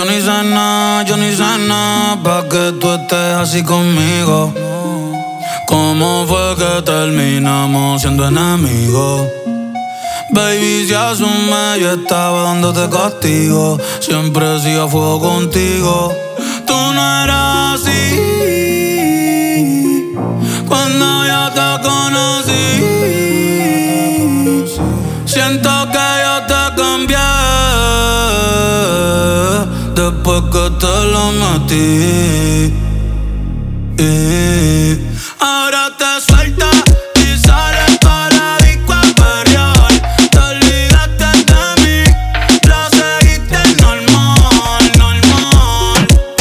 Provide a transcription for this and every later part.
yo ni sé nada pa' que tú estés así conmigo. ¿Cómo fue que terminamos siendo enemigos? Baby, si asume, yo estaba dándote castigo. Siempre sigo a fuego contigo. Tú no eras así cuando yo te conocí. Siento que yo te cambié después que te lo metí. Ahora te sueltas y sales pa' la disco a perrear. Te olvidaste de mí, lo seguiste normal, normal.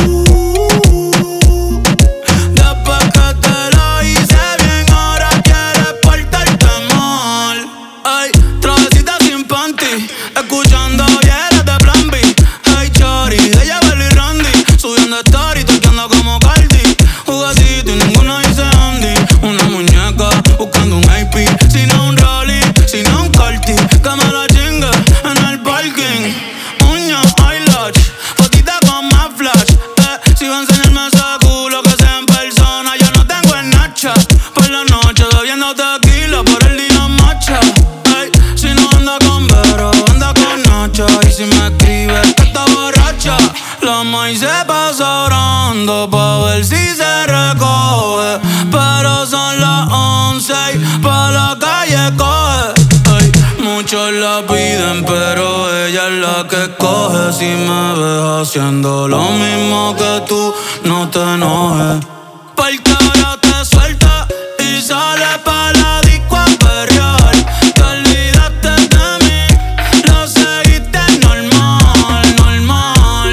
Después que te lo hice bien, ahora quieres portarte mal. Ay, travesita sin panty, escuchando hieras de Plan B. Ay, chori, de Yabel y Randy, subiendo story, toqueando como Cardi. Juguetito y ninguno dice Andy. Una muñeca buscando un AP, si no un Rolly, si no un Carti. Que me la chingue en el parking. Uñas, eyelash, fotita con más flash. Si va a enseñarme ese culo que sea en persona, yo no tengo el Nacha. Por la noche bebiendo tequila, por el día macha. Ey, si no anda con Vero, anda con Nacha. Y si me escribe que está borracha, la maíz se pasa orando pa' ver si se recoge. Pero son las 11 y pa' la calle coge. Ey, muchos la piden, pero ella es la que escoge. Si me ves haciendo lo mismo que tú, no te enojes. Porque ahora te sueltas y sales pa' la disco a perrear. Te olvidaste de mí, lo seguiste normal, normal.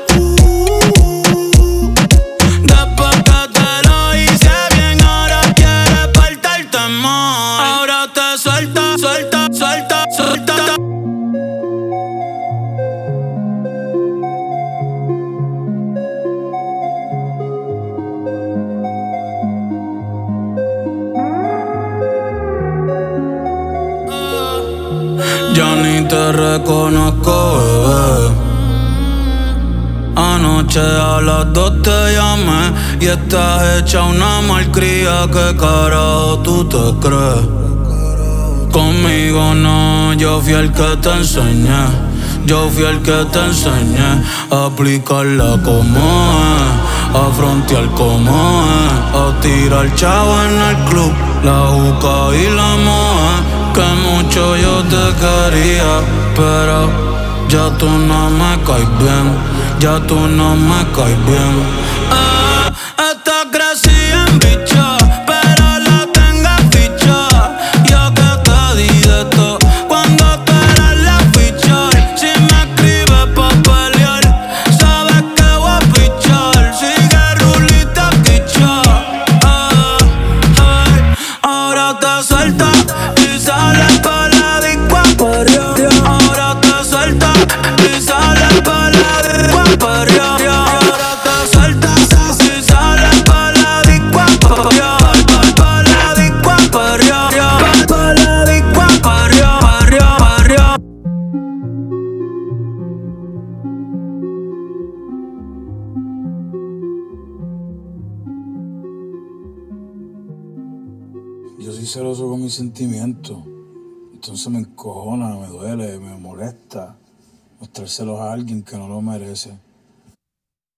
Después que te lo hice bien, ahora quieres portarte mal. Ahora te sueltas, suelta, suelta, suelta. Ya ni te reconozco, bebé. Anoche a las 2 te llamé y estás hecha una malcría. ¿Qué carajo tú te crees? Conmigo no, yo fui el que te enseñé. Yo fui el que te enseñé a aplicarla como es, a frontear como es, a tirar chavo en el club, la juca y la moe. Que mucho yo te quería, pero ya tú no me caes bien, ya tú no me caes bien. Esta crecida en bicha, pero la tengo ficha. Yo que te di de todo cuando tú eras la ficha. Si me escribes pa' pelear, sabes que voy a pichar. Sigue rulita quicha. Ahora te sueltas y sales pa' la disco a perrear. Ahora te sueltas y sales pa' la disco a perrear. Ahora te sueltas y sales pa' la disco a perrear. Pa' la disco a perrear. Pa' la disco a perrear, perrear, perrear. Yo soy celoso con mis sentimientos, entonces me encojona, me duele, me molesta mostrárselos a alguien que no lo merece.